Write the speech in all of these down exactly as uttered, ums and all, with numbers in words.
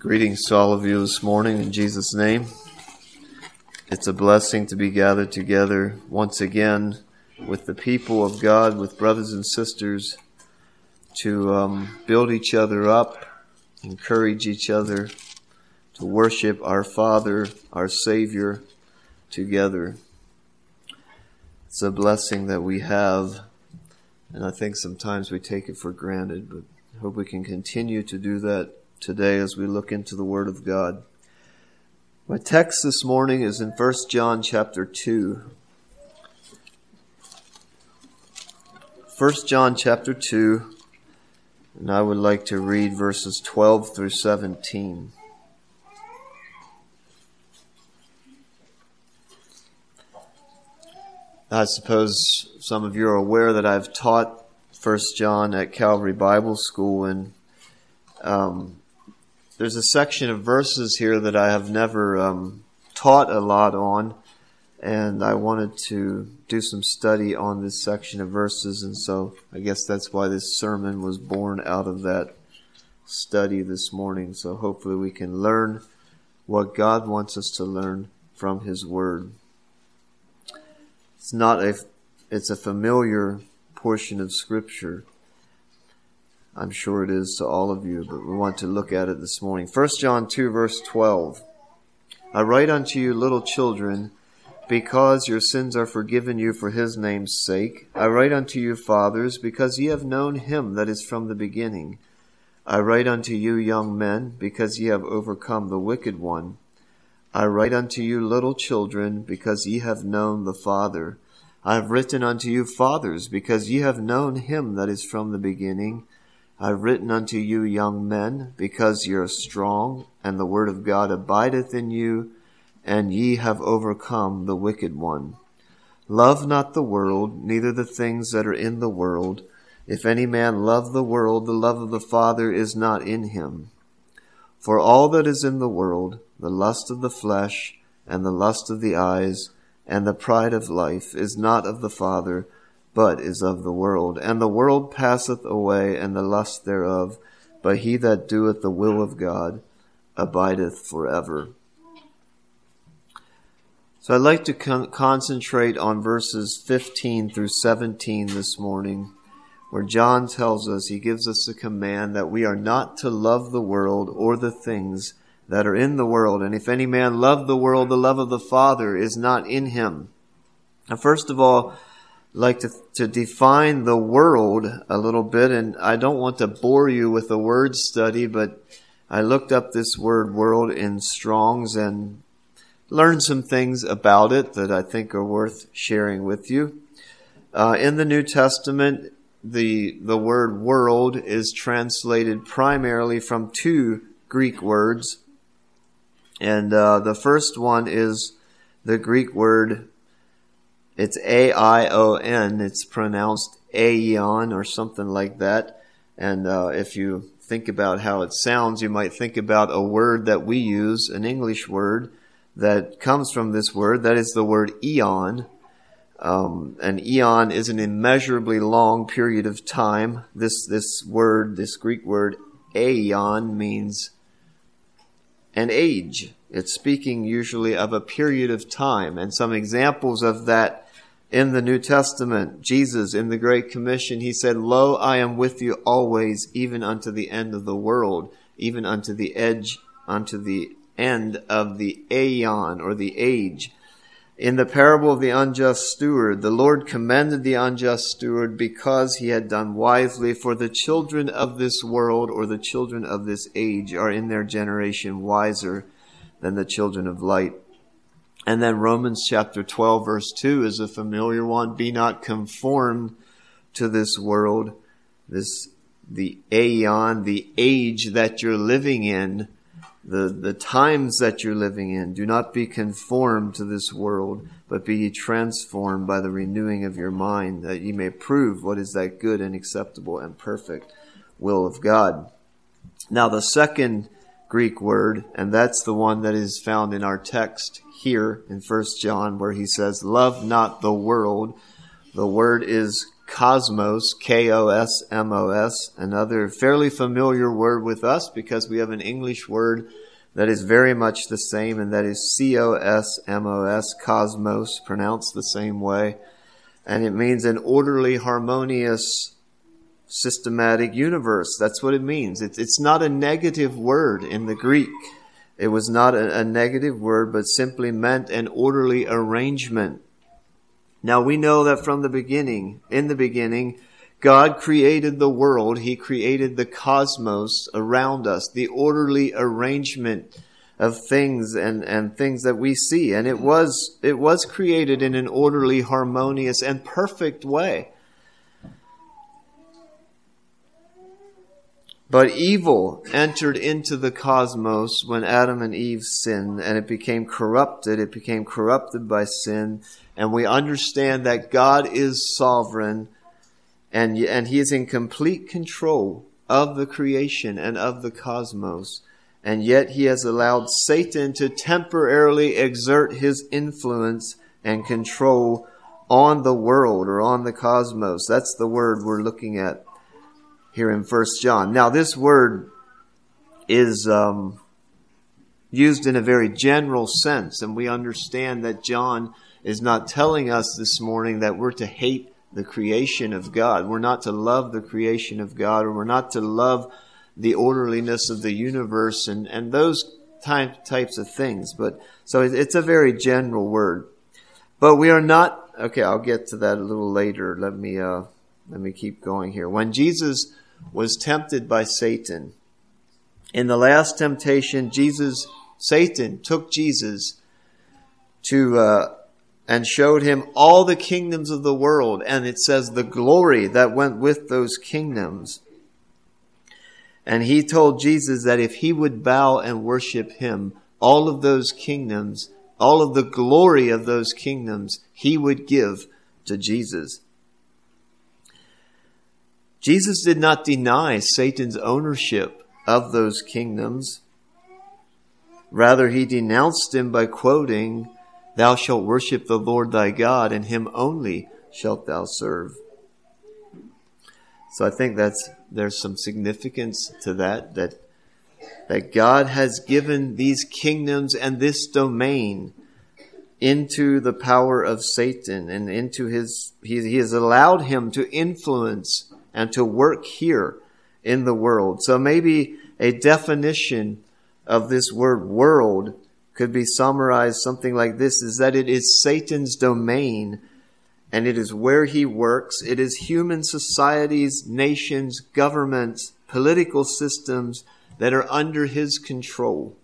Greetings to all of you this morning in Jesus' name. It's a blessing to be gathered together once again with the people of God, with brothers and sisters, to um, build each other up, encourage each other, to worship our Father, our Savior, together. It's a blessing that we have, and I think sometimes we take it for granted, but I hope we can continue to do that today as we look into the Word of God. My text this morning is in First John chapter two. First John chapter two, and I would like to read verses twelve through seventeen. I suppose some of you are aware that I've taught First John at Calvary Bible School, and um, there's a section of verses here that I have never um, taught a lot on, and I wanted to do some study on this section of verses, and so I guess that's why this sermon was born out of that study this morning. So hopefully we can learn what God wants us to learn from His Word. It's not a, it's a familiar portion of Scripture. I'm sure it is to all of you, but we want to look at it this morning. First John two, verse twelve. I write unto you, little children, because your sins are forgiven you for His name's sake. I write unto you, fathers, because ye have known Him that is from the beginning. I write unto you, young men, because ye have overcome the wicked one. I write unto you, little children, because ye have known the Father. I have written unto you, fathers, because ye have known Him that is from the beginning. I have written unto you, young men, because ye are strong, and the word of God abideth in you, and ye have overcome the wicked one. Love not the world, neither the things that are in the world. If any man love the world, the love of the Father is not in him. For all that is in the world, the lust of the flesh, and the lust of the eyes, and the pride of life, is not of the Father, but is of the world. And the world passeth away, and the lust thereof, but he that doeth the will of God abideth forever. So I'd like to con- concentrate on verses fifteen through seventeen this morning, where John tells us, he gives us a command that we are not to love the world or the things that are in the world. And if any man love the world, the love of the Father is not in him. Now, first of all, I'd like to, to define the world a little bit, and I don't want to bore you with a word study, but I looked up this word world in Strong's and learned some things about it that I think are worth sharing with you. Uh, in the New Testament, the the word world is translated primarily from two Greek words, and uh, the first one is the Greek word. It's A I O N. It's pronounced aion or something like that. And uh, if you think about how it sounds, you might think about a word that we use, an English word that comes from this word. That is the word eon. Um, an eon is an immeasurably long period of time. This this word, this Greek word aion, means an age. It's speaking usually of a period of time. And some examples of that in the New Testament, Jesus in the Great Commission, He said, Lo, I am with you always, even unto the end of the world, even unto the edge, unto the end of the aeon, or the age. In the parable of the unjust steward, the Lord commended the unjust steward because he had done wisely, for the children of this world, or the children of this age, are in their generation wiser than the children of light. And then Romans chapter twelve, verse two is a familiar one. Be not conformed to this world, this the aeon, the age that you're living in, the, the times that you're living in. Do not be conformed to this world, but be ye transformed by the renewing of your mind, that ye may prove what is that good and acceptable and perfect will of God. Now the second Greek word, and that's the one that is found in our text here in First John, where he says, love not the world. The word is cosmos, K O S M O S, another fairly familiar word with us because we have an English word that is very much the same, and that is C O S M O S, cosmos, pronounced the same way. And it means an orderly, harmonious, systematic universe. That's what it means. It's, it's not a negative word in the Greek. It was not a, a negative word, but simply meant an orderly arrangement. Now we know that from the beginning, in the beginning, God created the world. He created the cosmos around us, the orderly arrangement of things and, and things that we see. And it was, it was created in an orderly, harmonious, and perfect way. But evil entered into the cosmos when Adam and Eve sinned, and it became corrupted. It became corrupted by sin. And we understand that God is sovereign, and, and He is in complete control of the creation and of the cosmos. And yet He has allowed Satan to temporarily exert his influence and control on the world or on the cosmos. That's the word we're looking at here in First John. Now, this word is um, used in a very general sense, and we understand that John is not telling us this morning that we're to hate the creation of God. We're not to love the creation of God, or we're not to love the orderliness of the universe and, and those type, types of things. But so it's a very general word. But we are not, okay, I'll get to that a little later. Let me, uh, let me keep going here. When Jesus was tempted by Satan, in the last temptation, Jesus, Satan took Jesus to, uh, and showed him all the kingdoms of the world. And it says the glory that went with those kingdoms. And he told Jesus that if he would bow and worship him, all of those kingdoms, all of the glory of those kingdoms, he would give to Jesus. Jesus did not deny Satan's ownership of those kingdoms. Rather, he denounced him by quoting, "Thou shalt worship the Lord thy God, and him only shalt thou serve." So I think that's there's some significance to that, that, that God has given these kingdoms and this domain into the power of Satan and into his, he, he has allowed him to influence and to work here in the world. So maybe a definition of this word world could be summarized something like this, is that it is Satan's domain, and it is where he works. It is human societies, nations, governments, political systems that are under his control.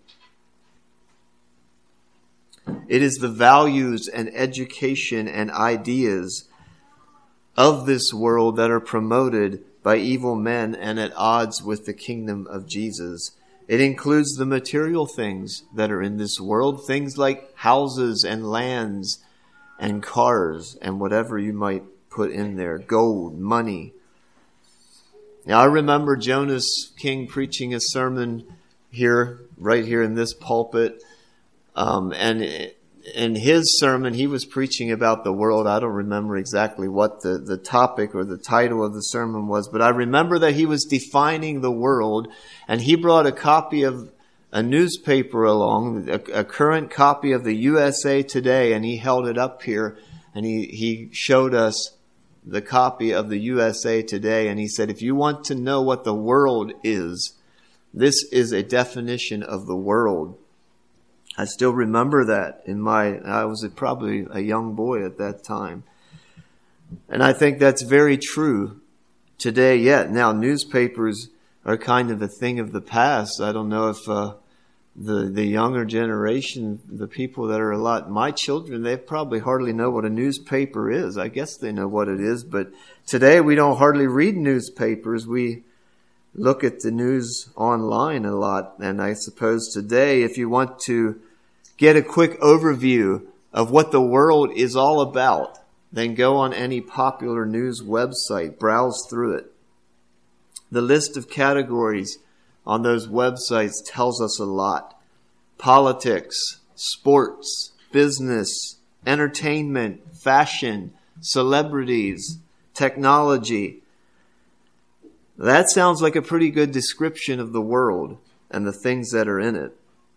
It is the values and education and ideas of this world that are promoted by evil men and at odds with the kingdom of Jesus. It includes the material things that are in this world, things like houses and lands and cars and whatever you might put in there, gold, money. Now, I remember Jonas King preaching a sermon here, right here in this pulpit, um, and it, in his sermon, he was preaching about the world. I don't remember exactly what the, the topic or the title of the sermon was, but I remember that he was defining the world, and he brought a copy of a newspaper along, a, a current copy of the U S A Today, and he held it up here, and he, he showed us the copy of the U S A Today, and he said, if you want to know what the world is, this is a definition of the world. I still remember that in my, I was probably a young boy at that time. And I think that's very true today yet. Now, newspapers are kind of a thing of the past. I don't know if uh, the the younger generation, the people that are a lot, my children, they probably hardly know what a newspaper is. I guess they know what it is, but today we don't hardly read newspapers. We look at the news online a lot. And I suppose today, if you want to get a quick overview of what the world is all about, then go on any popular news website, browse through it. The list of categories on those websites tells us a lot. Politics, sports, business, entertainment, fashion, celebrities, technology. That sounds like a pretty good description of the world and the things that are in it.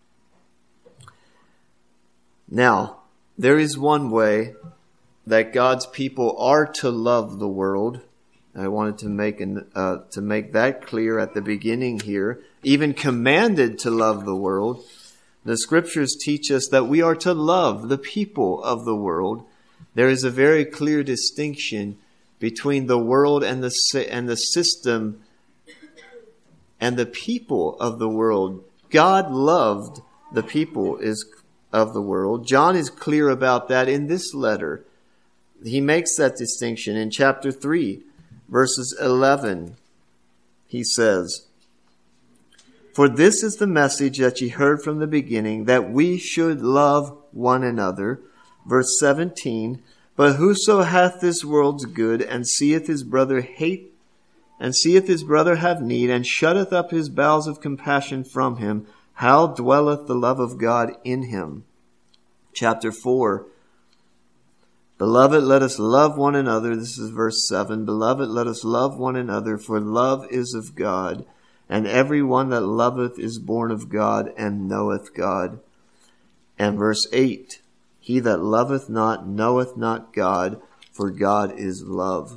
Now, there is one way that God's people are to love the world. I wanted to make an, uh, to make that clear at the beginning here. Even commanded to love the world. The scriptures teach us that we are to love the people of the world. There is a very clear distinction between the world and the and the system and the people of the world. God loved the people is of the world. John is clear about that in this letter. He makes that distinction in chapter three, verses eleven. He says, "For this is the message that ye heard from the beginning, that we should love one another." Verse seventeen, "But whoso hath this world's good, and seeth his brother hate, and seeth his brother have need, and shutteth up his bowels of compassion from him, how dwelleth the love of God in him?" Chapter four, "Beloved, let us love one another." This is verse seven. "Beloved, let us love one another, for love is of God. And every one that loveth is born of God, and knoweth God." And verse eight, "He that loveth not knoweth not God, for God is love."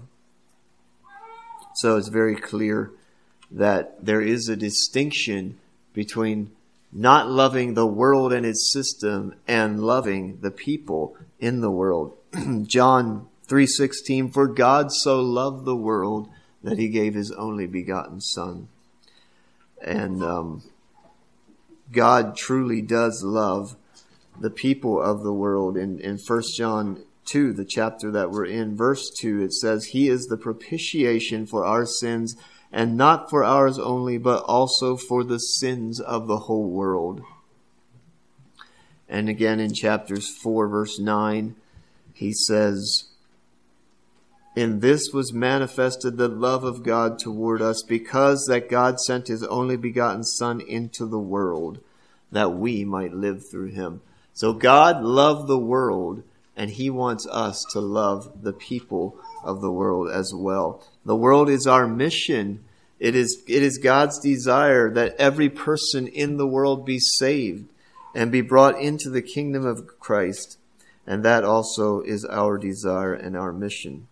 So it's very clear that there is a distinction between not loving the world and its system and loving the people in the world. John three sixteen, "For God so loved the world that he gave his only begotten Son." And um, God truly does love the people of the world. In, in First John two, the chapter that we're in, verse two, it says, "He is the propitiation for our sins, and not for ours only, but also for the sins of the whole world." And again in chapters four, verse nine, he says, "In this was manifested the love of God toward us, because that God sent his only begotten Son into the world, that we might live through him." So God loved the world, and he wants us to love the people of the world as well. The world is our mission. It is, it is God's desire that every person in the world be saved and be brought into the kingdom of Christ. And that also is our desire and our mission.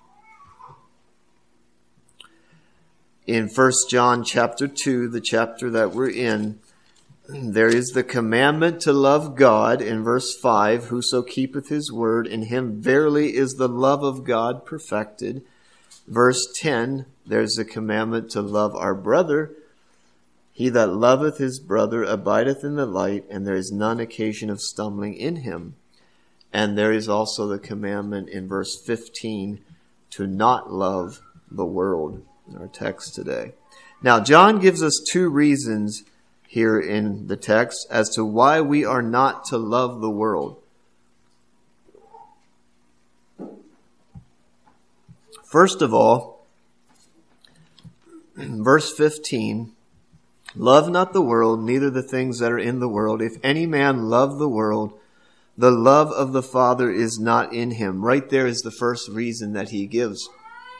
In First John chapter two, the chapter that we're in, there is the commandment to love God in verse five. "Whoso keepeth his word, in him verily is the love of God perfected." Verse ten, there's the commandment to love our brother. "He that loveth his brother abideth in the light, and there is none occasion of stumbling in him." And there is also the commandment in verse fifteen to not love the world, in our text today. Now, John gives us two reasons here in the text as to why we are not to love the world. First of all, verse fifteen, "Love not the world, neither the things that are in the world. If any man love the world, the love of the Father is not in him." Right there is the first reason that he gives.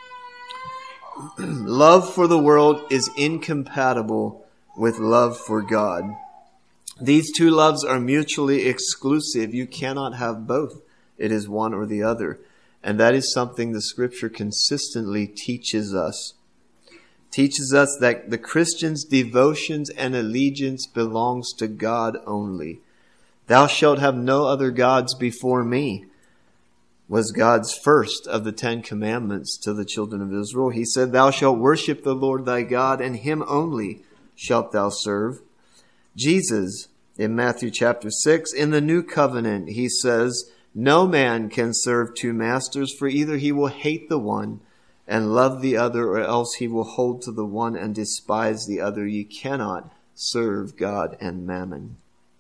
Love for the world is incompatible with love for God. These two loves are mutually exclusive. You cannot have both. It is one or the other. And that is something the scripture consistently teaches us. Teaches us that the Christian's devotions and allegiance belongs to God only. "Thou shalt have no other gods before me," was God's first of the Ten Commandments to the children of Israel. He said, "Thou shalt worship the Lord thy God, and him only shalt thou serve." Jesus, in Matthew chapter six, in the New Covenant, he says, "No man can serve two masters, for either he will hate the one and love the other, or else he will hold to the one and despise the other. Ye cannot serve God and mammon."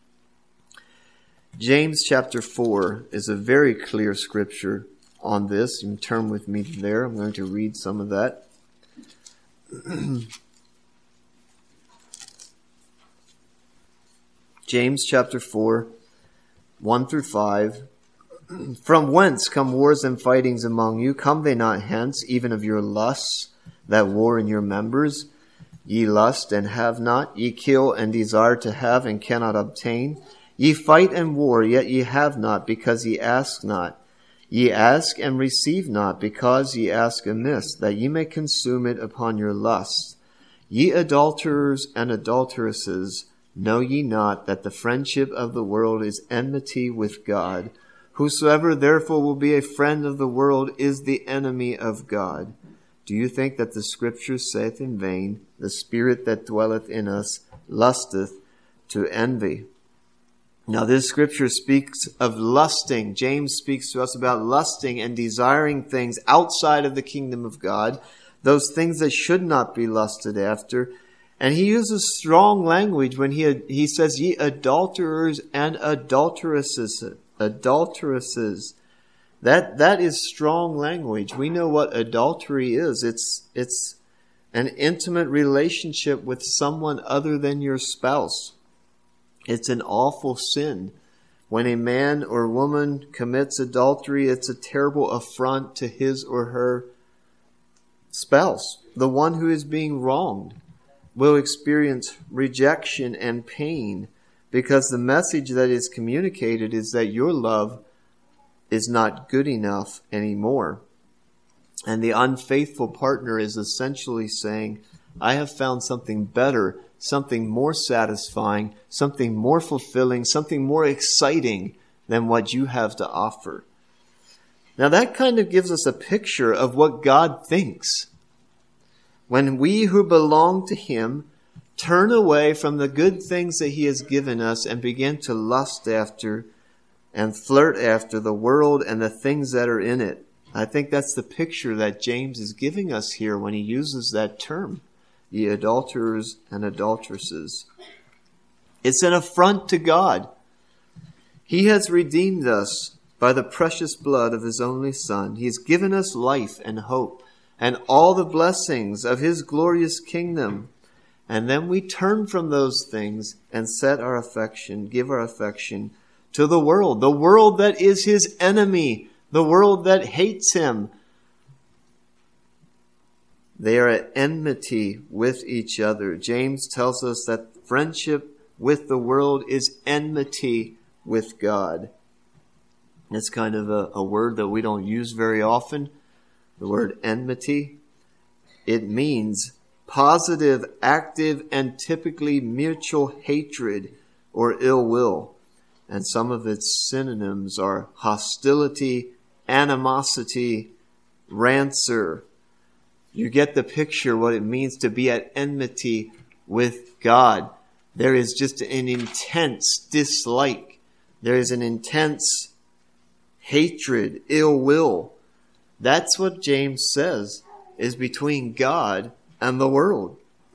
James chapter four is a very clear scripture on this. You can turn with me there. I'm going to read some of that. James chapter four, one through five. From whence come wars and fightings among you? Come they not hence, even of your lusts that war in your members? Ye lust and have not, ye kill and desire to have and cannot obtain. Ye fight and war, yet ye have not, because ye ask not. Ye ask and receive not, because ye ask amiss, that ye may consume it upon your lusts. Ye adulterers and adulteresses, know ye not that the friendship of the world is enmity with God? Whosoever therefore will be a friend of the world is the enemy of God. Do you think that the Scripture saith in vain, the Spirit that dwelleth in us lusteth to envy? Now this Scripture speaks of lusting. James speaks to us about lusting and desiring things outside of the kingdom of God, those things that should not be lusted after. And he uses strong language when he he says, ye adulterers and adulteresses. Adulteresses. That that is strong language. We know what adultery is. It's it's an intimate relationship with someone other than your spouse. It's an awful sin. When a man or woman commits adultery, it's a terrible affront to his or her spouse. The one who is being wronged will experience rejection and pain, because the message that is communicated is that your love is not good enough anymore. And the unfaithful partner is essentially saying, I have found something better, something more satisfying, something more fulfilling, something more exciting than what you have to offer. Now that kind of gives us a picture of what God thinks. When we who belong to Him turn away from the good things that He has given us and begin to lust after and flirt after the world and the things that are in it. I think that's the picture that James is giving us here when he uses that term, ye adulterers and adulteresses. It's an affront to God. He has redeemed us by the precious blood of His only Son. He has given us life and hope and all the blessings of His glorious kingdom. And then we turn from those things and set our affection, give our affection to the world, the world that is His enemy, the world that hates Him. They are at enmity with each other. James tells us that friendship with the world is enmity with God. It's kind of a, a word that we don't use very often, the word enmity. It means positive, active, and typically mutual hatred or ill will. And some of its synonyms are hostility, animosity, rancour. You get the picture what it means to be at enmity with God. There is just an intense dislike. There is an intense hatred, ill will. That's what James says is between God and the world.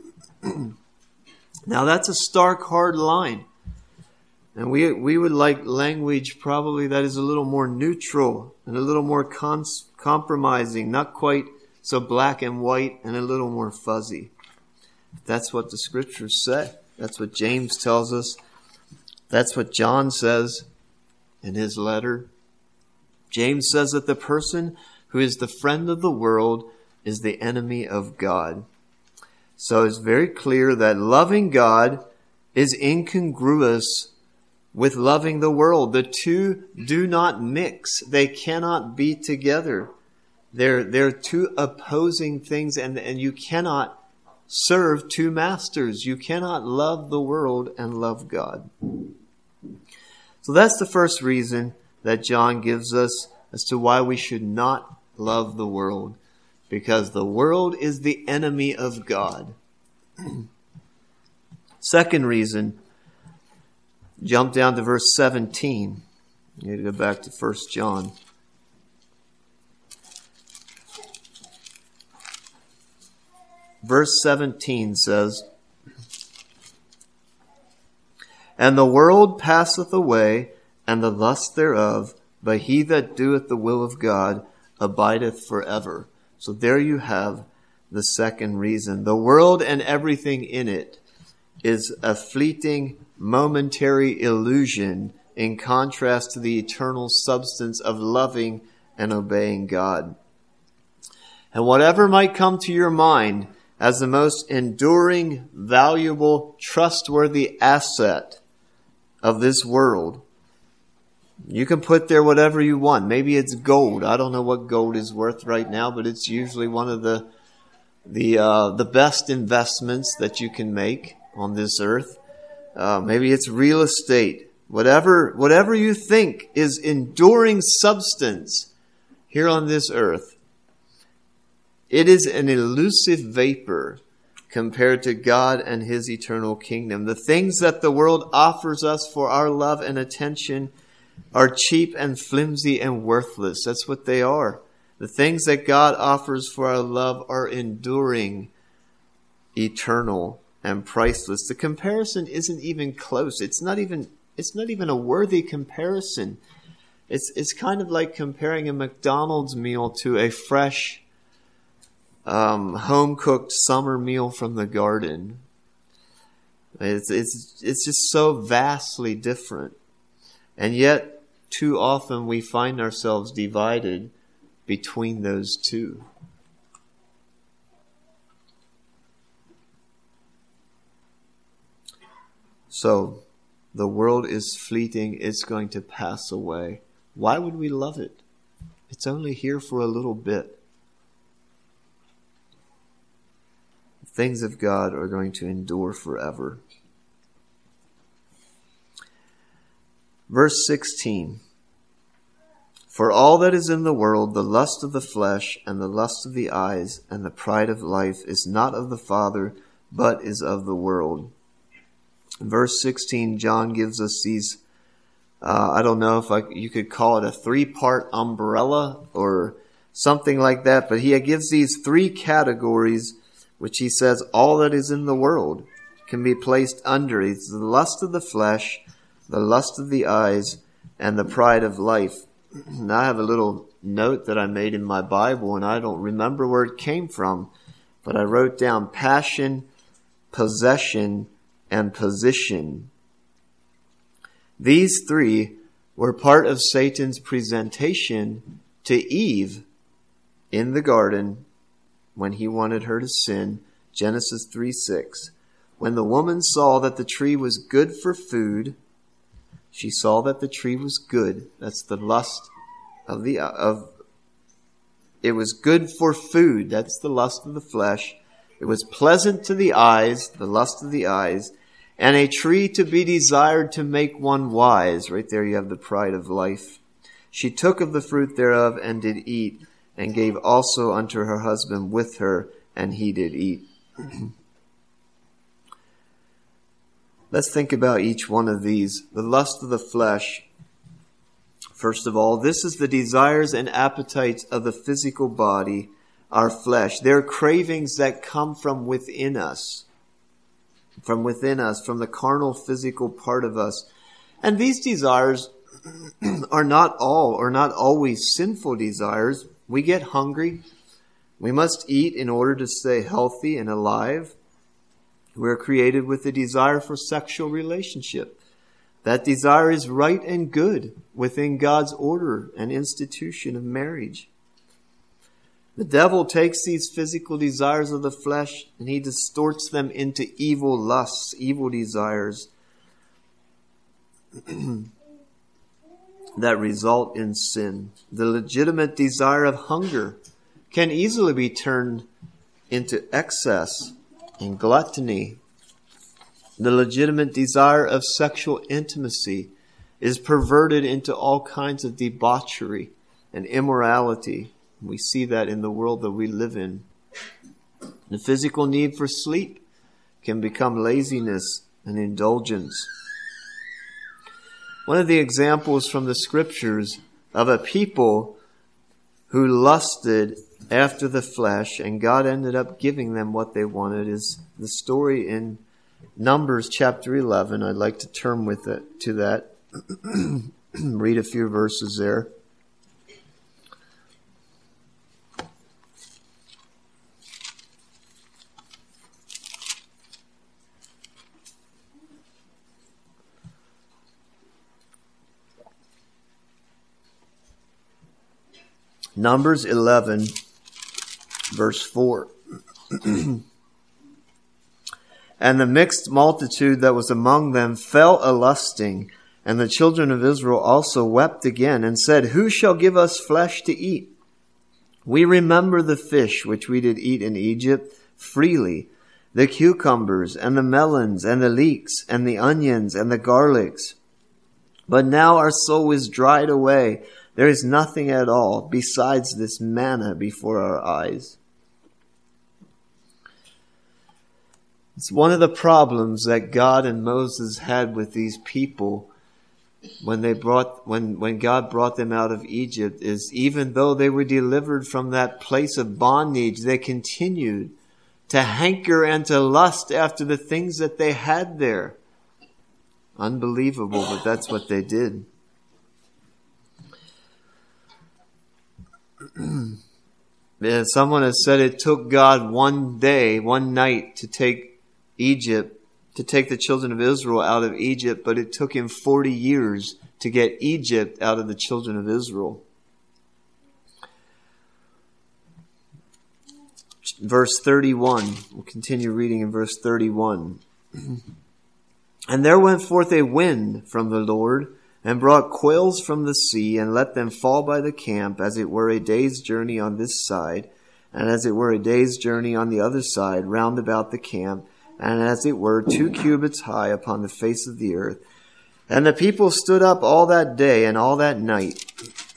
Now that's a stark, hard line. And we we would like language probably that is a little more neutral and a little more cons- compromising, not quite so black and white and a little more fuzzy. That's what the Scriptures say. That's what James tells us. That's what John says in his letter. James says that the person who is the friend of the world is the enemy of God. So it's very clear that loving God is incongruous with loving the world. The two do not mix. They cannot be together. They're, they're two opposing things, and, and you cannot serve two masters. You cannot love the world and love God. So that's the first reason that John gives us as to why we should not love the world. Because the world is the enemy of God. Second reason, jump down to verse seventeen. You need to go back to First John. Verse seventeen says, And the world passeth away, and the lust thereof, but he that doeth the will of God abideth forever. So there you have the second reason. The world and everything in it is a fleeting, momentary illusion in contrast to the eternal substance of loving and obeying God. And whatever might come to your mind as the most enduring, valuable, trustworthy asset of this world, you can put there whatever you want. Maybe it's gold. I don't know what gold is worth right now, but it's usually one of the the uh, the best investments that you can make on this earth. Uh, maybe it's real estate. Whatever whatever you think is enduring substance here on this earth, it is an elusive vapor compared to God and His eternal kingdom. The things that the world offers us for our love and attention are cheap and flimsy and worthless. That's what they are. The things that God offers for our love are enduring, eternal, and priceless. The comparison isn't even close. It's not even it's not even a worthy comparison. It's it's kind of like comparing a McDonald's meal to a fresh um, home-cooked summer meal from the garden. It's it's it's just so vastly different. And yet, too often we find ourselves divided between those two. So, the world is fleeting. It's going to pass away. Why would we love it? It's only here for a little bit. The things of God are going to endure forever. Verse sixteen. For all that is in the world, the lust of the flesh and the lust of the eyes and the pride of life is not of the Father, but is of the world. In verse sixteen, John gives us these, uh, I don't know if I, you could call it a three-part umbrella or something like that, but he gives these three categories, which he says all that is in the world can be placed under. It's the lust of the flesh, the lust of the eyes, and the pride of life. Now I have a little note that I made in my Bible, and I don't remember where it came from, but I wrote down passion, possession, and position. These three were part of Satan's presentation to Eve in the garden when he wanted her to sin. Genesis three six. When the woman saw that the tree was good for food, she saw that the tree was good. That's the lust of the, of, it was good for food. That's the lust of the flesh. It was pleasant to the eyes, the lust of the eyes, and a tree to be desired to make one wise. Right there you have the pride of life. She took of the fruit thereof and did eat, and gave also unto her husband with her, and he did eat. Let's think about each one of these. The lust of the flesh. First of all, this is the desires and appetites of the physical body, our flesh. They're cravings that come from within us. From within us, from the carnal physical part of us. And these desires are not all or not always sinful desires. We get hungry. We must eat in order to stay healthy and alive. We're created with a desire for sexual relationship. That desire is right and good within God's order and institution of marriage. The devil takes these physical desires of the flesh and he distorts them into evil lusts, evil desires that result in sin. The legitimate desire of hunger can easily be turned into excess and gluttony. The legitimate desire of sexual intimacy is perverted into all kinds of debauchery and immorality. We see that in the world that we live in. The physical need for sleep can become laziness and indulgence. One of the examples from the scriptures of a people who lusted after the flesh and God ended up giving them what they wanted is the story in Numbers chapter eleven. I'd like to turn with it to that. Read a few verses there. Numbers eleven, verse four. And the mixed multitude that was among them fell a-lusting, and the children of Israel also wept again, and said, Who shall give us flesh to eat? We remember the fish which we did eat in Egypt freely, the cucumbers, and the melons, and the leeks, and the onions, and the garlics. But now our soul is dried away. There is nothing at all besides this manna before our eyes. It's one of the problems that God and Moses had with these people when they brought, when, when God brought them out of Egypt, is even though they were delivered from that place of bondage, they continued to hanker and to lust after the things that they had there. Unbelievable, but that's what they did. Yeah, someone has said it took God one day, one night to take Egypt, to take the children of Israel out of Egypt, but it took him forty years to get Egypt out of the children of Israel. Verse thirty-one, we'll continue reading in verse thirty-one. And there went forth a wind from the Lord, and brought quails from the sea, and let them fall by the camp, as it were a day's journey on this side, and as it were a day's journey on the other side, round about the camp, and as it were two cubits high upon the face of the earth. And the people stood up all that day and all that night,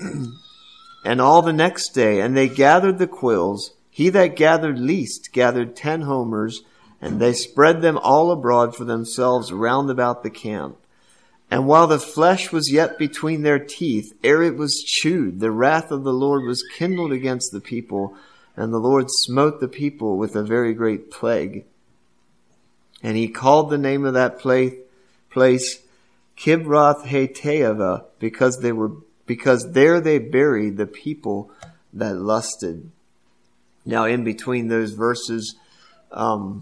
and all the next day, and they gathered the quails. He that gathered least gathered ten homers, and they spread them all abroad for themselves round about the camp. And while the flesh was yet between their teeth, ere it was chewed, the wrath of the Lord was kindled against the people, and the Lord smote the people with a very great plague. And he called the name of that place, place Kibroth-Hattaavah, because they were, because there they buried the people that lusted. Now, in between those verses, um,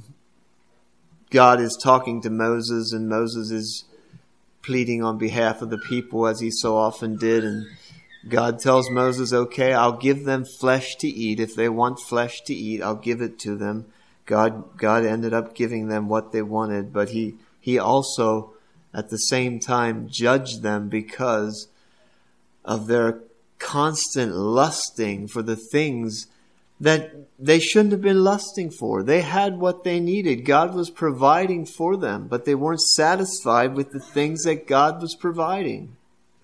God is talking to Moses, and Moses is pleading on behalf of the people, as he so often did. And God tells Moses, okay, I'll give them flesh to eat. If they want flesh to eat, I'll give it to them. God, God ended up giving them what they wanted, but he, he also at the same time judged them because of their constant lusting for the things that they shouldn't have been lusting for. They had what they needed. God was providing for them, but they weren't satisfied with the things that God was providing.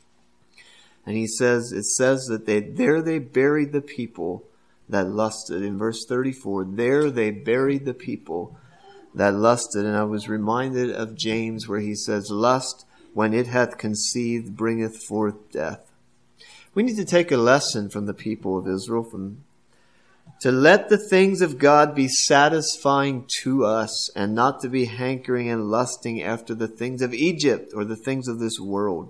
And he says, it says that they, there they buried the people that lusted. In verse thirty-four, there they buried the people that lusted. And I was reminded of James, where he says, lust, when it hath conceived, bringeth forth death. We need to take a lesson from the people of Israel, from to let the things of God be satisfying to us, and not to be hankering and lusting after the things of Egypt or the things of this world.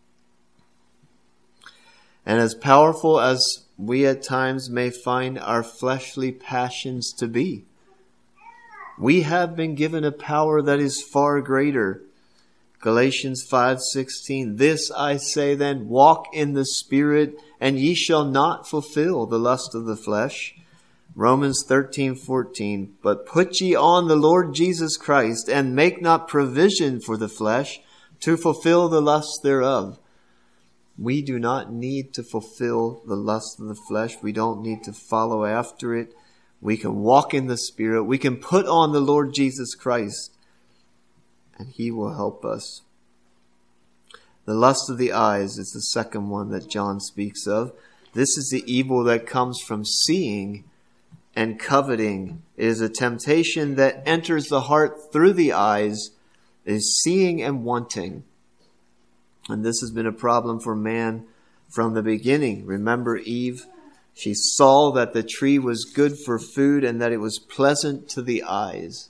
And as powerful as we at times may find our fleshly passions to be, we have been given a power that is far greater. Galatians five sixteen, this I say then, walk in the Spirit, and ye shall not fulfill the lust of the flesh. Romans thirteen fourteen, but put ye on the Lord Jesus Christ, and make not provision for the flesh to fulfill the lust thereof. We do not need to fulfill the lust of the flesh. We don't need to follow after it. We can walk in the Spirit. We can put on the Lord Jesus Christ, and He will help us. The lust of the eyes is the second one that John speaks of. This is the evil that comes from seeing and coveting. It is a temptation that enters the heart through the eyes. It is seeing and wanting. And this has been a problem for man from the beginning. Remember Eve? She saw that the tree was good for food and that it was pleasant to the eyes.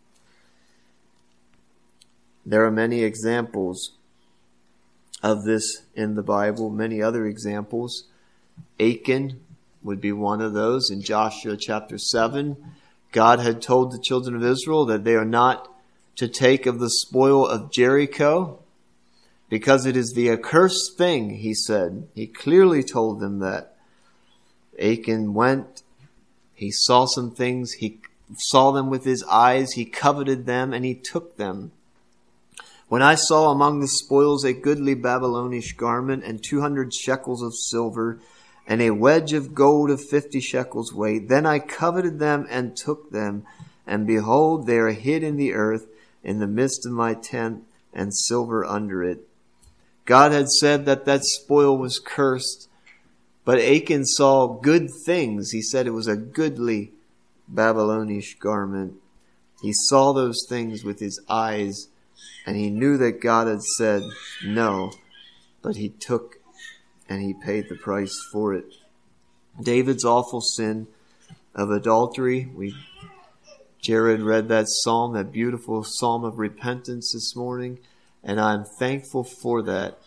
There are many examples of this in the Bible, many other examples. Achan would be one of those. In Joshua chapter seven, God had told the children of Israel that they are not to take of the spoil of Jericho, because it is the accursed thing, he said. He clearly told them that. Achan went, he saw some things, he saw them with his eyes, he coveted them, and he took them. When I saw among the spoils a goodly Babylonish garment, and two hundred shekels of silver, and a wedge of gold of fifty shekels weight, then I coveted them and took them, and behold, they are hid in the earth in the midst of my tent, and silver under it. God had said that that spoil was cursed, but Achan saw good things. He said it was a goodly Babylonish garment. He saw those things with his eyes, and he knew that God had said no, but he took and he paid the price for it. David's awful sin of adultery. We, Jared read that psalm, that beautiful psalm of repentance this morning, and I'm thankful for that.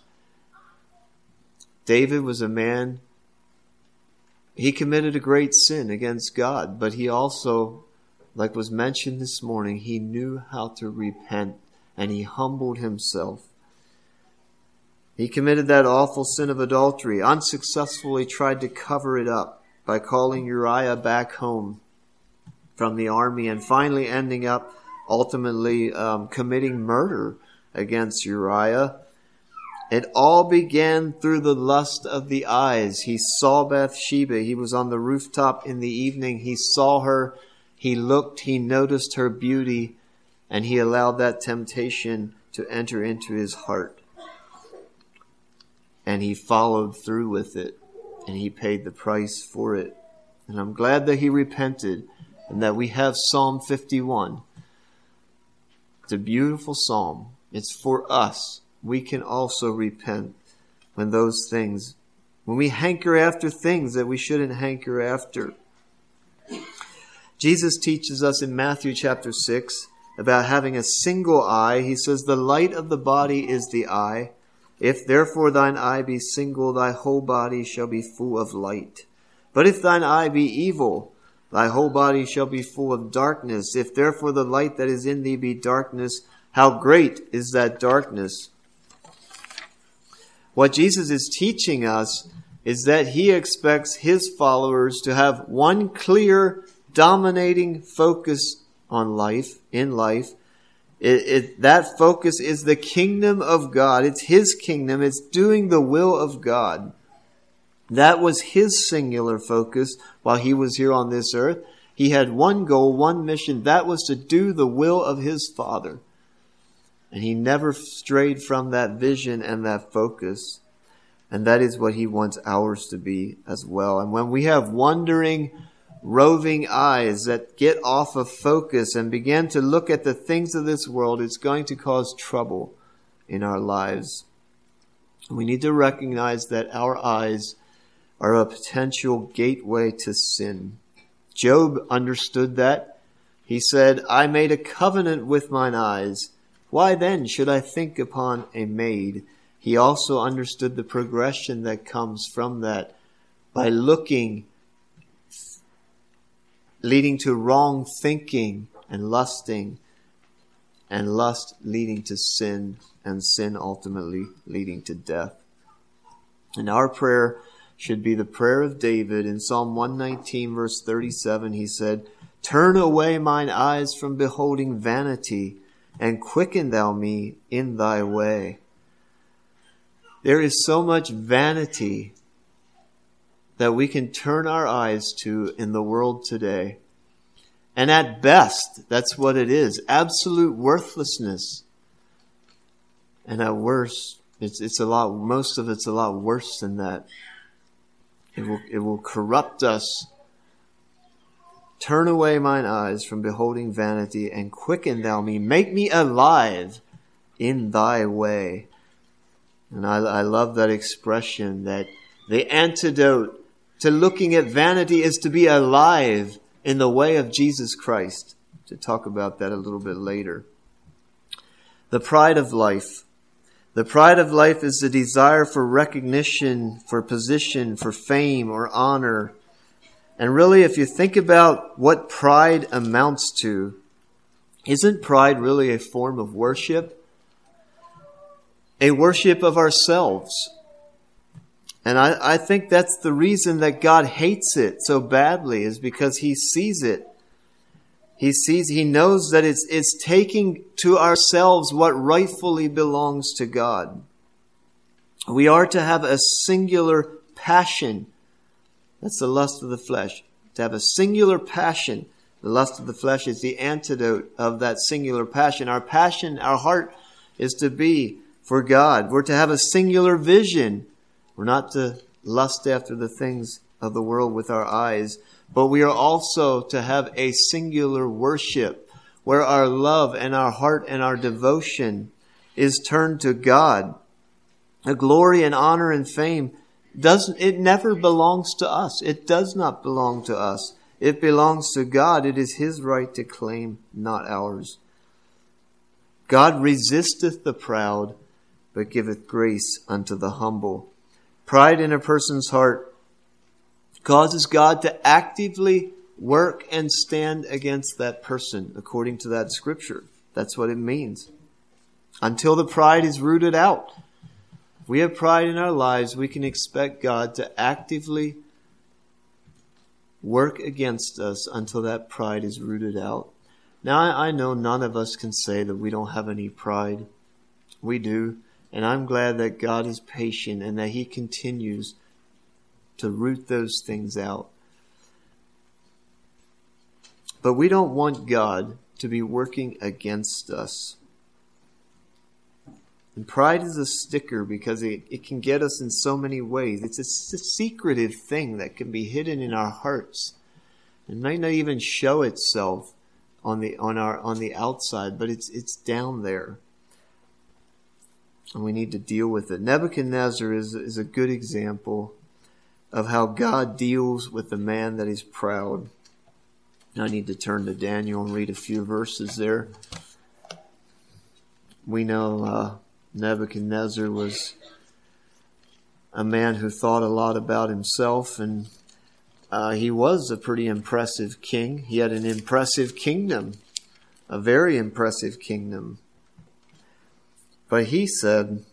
David was a man, he committed a great sin against God, but he also, like was mentioned this morning, he knew how to repent, and he humbled himself. He committed that awful sin of adultery, unsuccessfully tried to cover it up by calling Uriah back home from the army, and finally ending up ultimately um, committing murder against Uriah. It all began through the lust of the eyes. He saw Bathsheba. He was on the rooftop in the evening. He saw her. He looked. He noticed her beauty. And he allowed that temptation to enter into his heart. And he followed through with it. And he paid the price for it. And I'm glad that he repented. And that we have Psalm fifty-one. It's a beautiful psalm. It's for us. We can also repent when those things, when we hanker after things that we shouldn't hanker after. Jesus teaches us in Matthew chapter six about having a single eye. He says, the light of the body is the eye. If therefore thine eye be single, thy whole body shall be full of light. But if thine eye be evil, thy whole body shall be full of darkness. If therefore the light that is in thee be darkness, how great is that darkness? What Jesus is teaching us is that he expects his followers to have one clear, dominating focus on life, in life. It, it, that focus is the kingdom of God. It's his kingdom. It's doing the will of God. That was his singular focus while he was here on this earth. He had one goal, one mission. That was to do the will of his Father. And he never strayed from that vision and that focus. And that is what he wants ours to be as well. And when we have wandering, roving eyes that get off of focus and begin to look at the things of this world, it's going to cause trouble in our lives. We need to recognize that our eyes are a potential gateway to sin. Job understood that. He said, I made a covenant with mine eyes. Why then should I think upon a maid? He also understood the progression that comes from that by looking, leading to wrong thinking and lusting, and lust leading to sin, and sin ultimately leading to death. And our prayer should be the prayer of David. In Psalm one nineteen, verse thirty-seven, he said, turn away mine eyes from beholding vanity, and quicken thou me in thy way. There is so much vanity that we can turn our eyes to in the world today. And at best, that's what it is. Absolute worthlessness. And at worst, it's, it's a lot, most of it's a lot worse than that. It will, it will corrupt us. Turn away mine eyes from beholding vanity, and quicken thou me. Make me alive in thy way. And I, I love that expression, that the antidote to looking at vanity is to be alive in the way of Jesus Christ. To talk about that a little bit later. The pride of life. The pride of life is the desire for recognition, for position, for fame or honor. And really, if you think about what pride amounts to, isn't pride really a form of worship? A worship of ourselves. And I, I think that's the reason that God hates it so badly, is because he sees it. He sees, he knows that it's, it's taking to ourselves what rightfully belongs to God. We are to have a singular passion. That's the lust of the flesh. To have a singular passion. The lust of the flesh is the antidote of that singular passion. Our passion, our heart is to be for God. We're to have a singular vision. We're not to lust after the things of the world with our eyes, but we are also to have a singular worship where our love and our heart and our devotion is turned to God. The glory and honor and fame doesn't, it never belongs to us. It does not belong to us. It belongs to God. It is his right to claim, not ours. God resisteth the proud, but giveth grace unto the humble. Pride in a person's heart causes God to actively work and stand against that person, according to that scripture. That's what it means. Until the pride is rooted out. If we have pride in our lives, we can expect God to actively work against us until that pride is rooted out. Now, I, I know none of us can say that we don't have any pride. We do. And I'm glad that God is patient and that he continues to root those things out. But we don't want God to be working against us. And pride is a sticker because it, it can get us in so many ways. It's a, it's a secretive thing that can be hidden in our hearts. It might not even show itself on the on our on the outside, but it's it's down there. And we need to deal with it. Nebuchadnezzar is, is a good example of how God deals with the man that is proud. I need to turn to Daniel and read a few verses there. We know uh, Nebuchadnezzar was a man who thought a lot about himself, and uh, he was a pretty impressive king. He had an impressive kingdom, a very impressive kingdom. But he said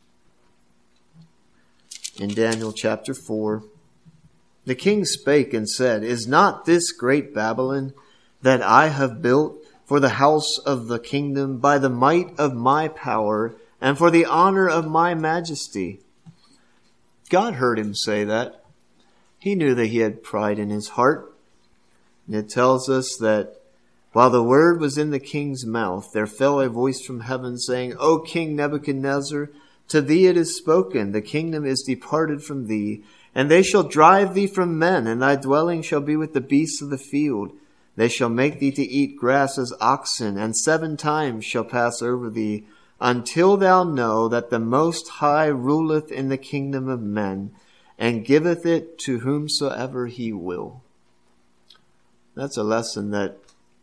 in Daniel chapter four, the king spake and said, is not this great Babylon that I have built for the house of the kingdom by the might of my power and for the honor of my majesty? God heard him say that. He knew that he had pride in his heart. And it tells us that while the word was in the king's mouth, there fell a voice from heaven saying, O King Nebuchadnezzar, to thee it is spoken, the kingdom is departed from thee, and they shall drive thee from men, and thy dwelling shall be with the beasts of the field. They shall make thee to eat grass as oxen, and seven times shall pass over thee, until thou know that the Most High ruleth in the kingdom of men, and giveth it to whomsoever he will. That's a lesson that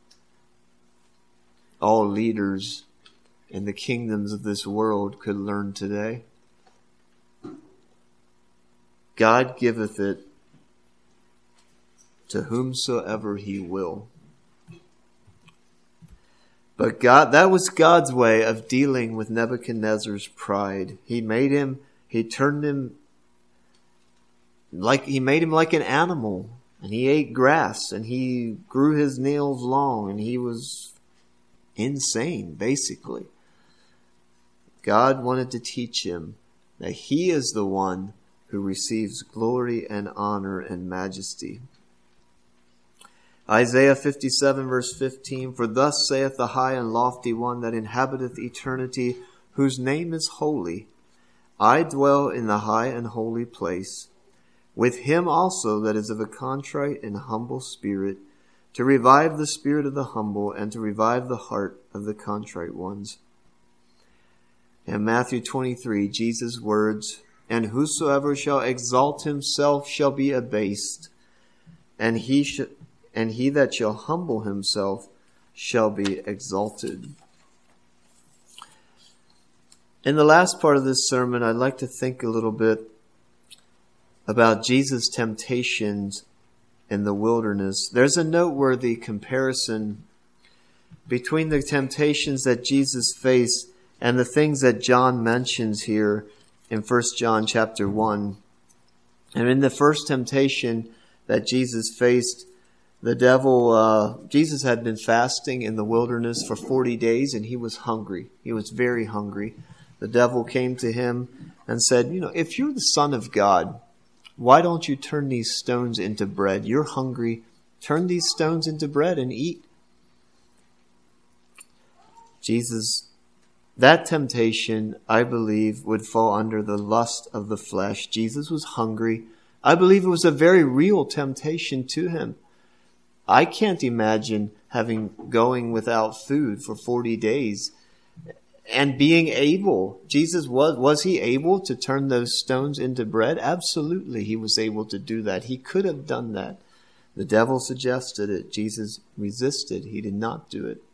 all leaders in the kingdoms of this world could learn today. God giveth it to whomsoever he will. But God, that was God's way of dealing with Nebuchadnezzar's pride. He made him, he turned him like, he made him like an animal, and he ate grass, and he grew his nails long, and he was insane, basically. God wanted to teach him that he is the one who receives glory and honor and majesty. Isaiah fifty-seven verse fifteen, for thus saith the high and lofty one that inhabiteth eternity, whose name is holy. I dwell in the high and holy place, with him also that is of a contrite and humble spirit, to revive the spirit of the humble, and to revive the heart of the contrite ones. And Matthew twenty-three, Jesus' words, and whosoever shall exalt himself shall be abased, and he sh- and he that shall humble himself shall be exalted. In the last part of this sermon, I'd like to think a little bit about Jesus' temptations in the wilderness. There's a noteworthy comparison between the temptations that Jesus faced and the things that John mentions here in First John chapter one. And in the first temptation that Jesus faced, the devil, uh, Jesus had been fasting in the wilderness for forty days, and he was hungry. He was very hungry. The devil came to him and said, you know, if you're the Son of God, why don't you turn these stones into bread? You're hungry. Turn these stones into bread and eat. Jesus, that temptation, I believe, would fall under the lust of the flesh. Jesus was hungry. I believe it was a very real temptation to him. I can't imagine having going without food for forty days and being able. Jesus was, was he able to turn those stones into bread? Absolutely, he was able to do that. He could have done that. The devil suggested it. Jesus resisted. He did not do it.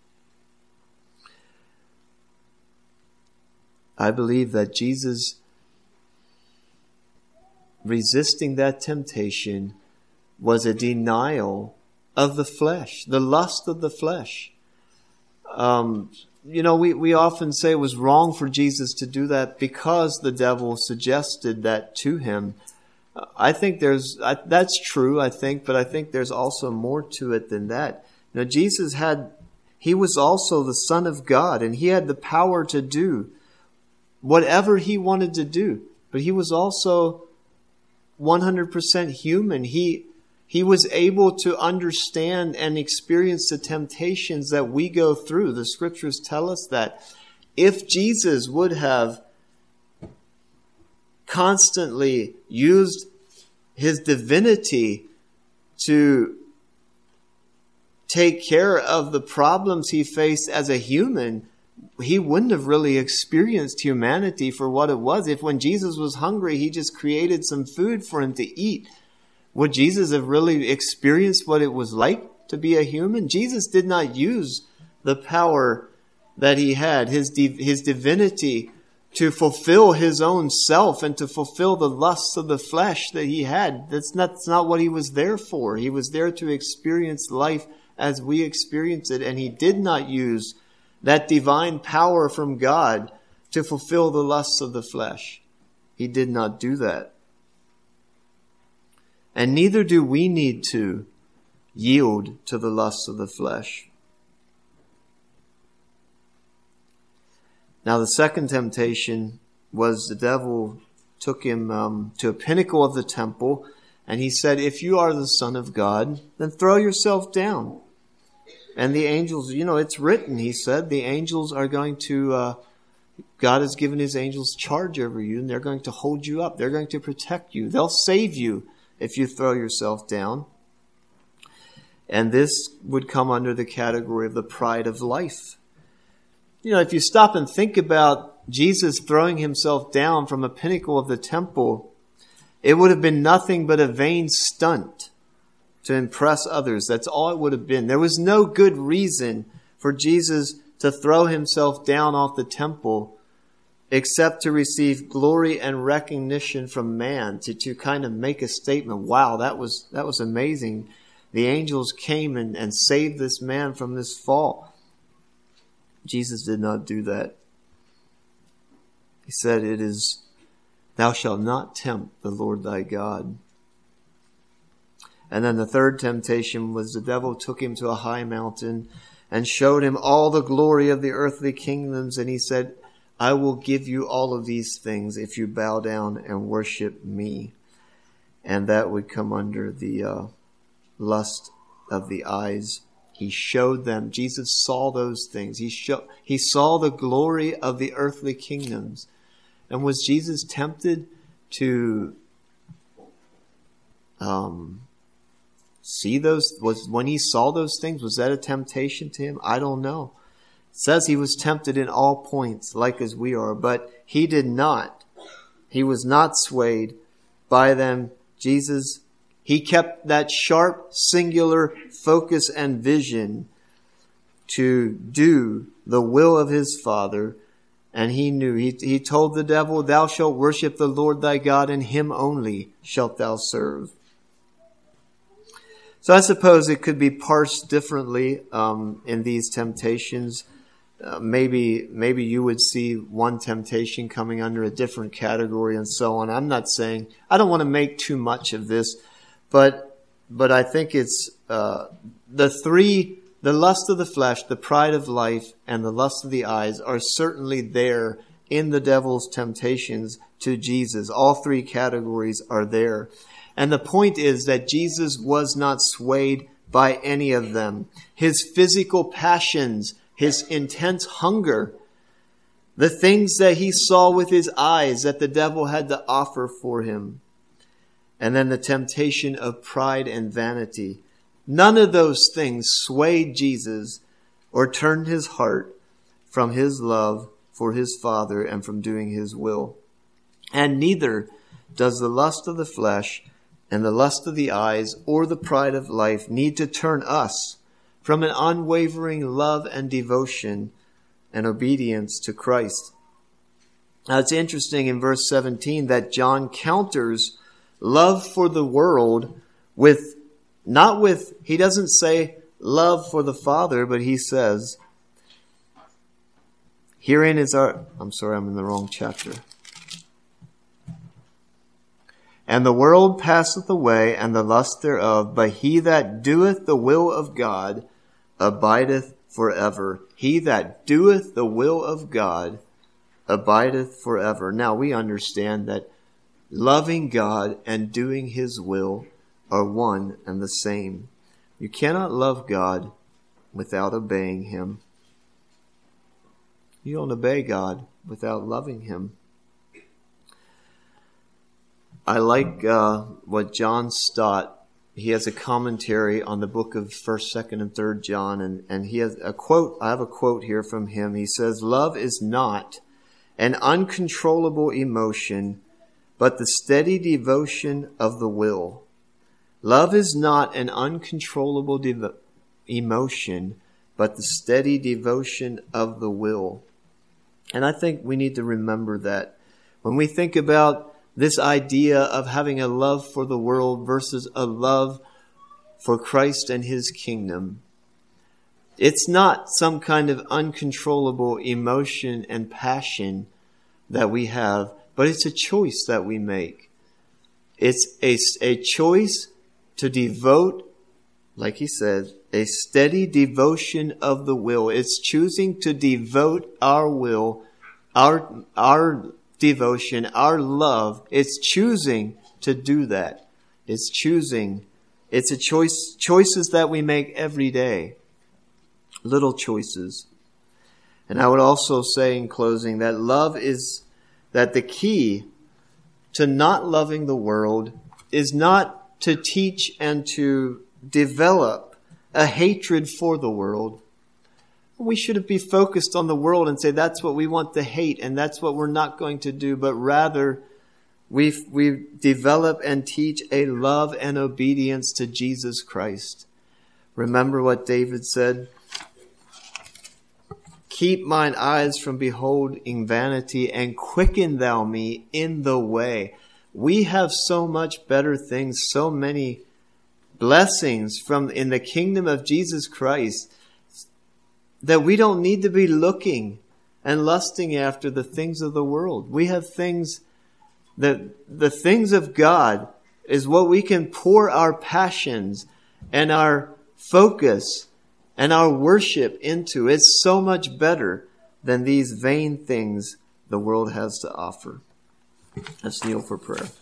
I believe that Jesus resisting that temptation was a denial of the flesh, the lust of the flesh. Um, you know, we, we often say it was wrong for Jesus to do that because the devil suggested that to him. I think there's, I, that's true, I think, but I think there's also more to it than that. You know, Jesus had, he was also the Son of God, and he had the power to do whatever he wanted to do. But he was also one hundred percent human. He, he was able to understand and experience the temptations that we go through. The scriptures tell us that if Jesus would have constantly used his divinity to take care of the problems he faced as a human, he wouldn't have really experienced humanity for what it was. If when Jesus was hungry, he just created some food for him to eat, would Jesus have really experienced what it was like to be a human? Jesus did not use the power that he had, his, div- his divinity, to fulfill his own self and to fulfill the lusts of the flesh that he had. That's not, that's not what he was there for. He was there to experience life as we experience it, and he did not use that divine power from God to fulfill the lusts of the flesh. He did not do that. And neither do we need to yield to the lusts of the flesh. Now the second temptation was the devil took him um, to a pinnacle of the temple, and he said, if you are the Son of God, then throw yourself down. And the angels, you know, it's written, he said, the angels are going to, uh, God has given his angels charge over you, and they're going to hold you up. They're going to protect you. They'll save you if you throw yourself down. And this would come under the category of the pride of life. You know, if you stop and think about Jesus throwing himself down from a pinnacle of the temple, it would have been nothing but a vain stunt to impress others. That's all it would have been. There was no good reason for Jesus to throw himself down off the temple except to receive glory and recognition from man, to, to kind of make a statement. Wow, that was, that was amazing. The angels came and, and saved this man from this fall. Jesus did not do that. He said, it is, thou shalt not tempt the Lord thy God. And then the third temptation was the devil took him to a high mountain and showed him all the glory of the earthly kingdoms. And he said, I will give you all of these things if you bow down and worship me. And that would come under the uh, lust of the eyes. He showed them. Jesus saw those things. He show, he saw the glory of the earthly kingdoms. And was Jesus tempted to um, see those? Was when he saw those things, was that a temptation to him? I don't know. It says he was tempted in all points, like as we are, but he did not. He was not swayed by them. Jesus, he kept that sharp, singular focus and vision to do the will of his Father. And he knew, he, he told the devil, thou shalt worship the Lord thy God, and him only shalt thou serve. So I suppose it could be parsed differently um, in these temptations. uh, maybe maybe you would see one temptation coming under a different category and so on. I'm not saying, I don't want to make too much of this, but but I think it's uh, the three, the lust of the flesh, the pride of life, and the lust of the eyes are certainly there in the devil's temptations to Jesus. All three categories are there. And the point is that Jesus was not swayed by any of them. His physical passions, his intense hunger, the things that he saw with his eyes that the devil had to offer for him, and then the temptation of pride and vanity. None of those things swayed Jesus or turned his heart from his love for his Father and from doing his will. And neither does the lust of the flesh and the lust of the eyes or the pride of life need to turn us from an unwavering love and devotion and obedience to Christ. Now it's interesting in verse seventeen that John counters love for the world with, not with, he doesn't say love for the Father, but he says, herein is our, I'm sorry, I'm in the wrong chapter. And the world passeth away, and the lust thereof, but he that doeth the will of God abideth forever. He that doeth the will of God abideth forever. Now we understand that loving God and doing his will are one and the same. You cannot love God without obeying him. You don't obey God without loving him. I like uh, what John Stott, he has a commentary on the book of first, second, and third John, and, and he has a quote, I have a quote here from him. He says, love is not an uncontrollable emotion, but the steady devotion of the will. Love is not an uncontrollable devo- emotion, but the steady devotion of the will. And I think we need to remember that when we think about this idea of having a love for the world versus a love for Christ and his kingdom. It's not some kind of uncontrollable emotion and passion that we have, but it's a choice that we make. It's a, a choice to devote, like he said, a steady devotion of the will. It's choosing to devote our will, our, our devotion, our love. It's choosing to do that. It's choosing. It's a choice, choices that we make every day. Little choices. And I would also say in closing that love is, that the key to not loving the world is not to teach and to develop a hatred for the world. We shouldn't be focused on the world and say that's what we want to hate and that's what we're not going to do, but rather we we develop and teach a love and obedience to Jesus Christ. Remember what David said? Keep mine eyes from beholding vanity and quicken thou me in the way. We have so much better things, so many blessings from in the kingdom of Jesus Christ, that we don't need to be looking and lusting after the things of the world. We have things that the things of God is what we can pour our passions and our focus and our worship into. It's so much better than these vain things the world has to offer. Let's kneel for prayer.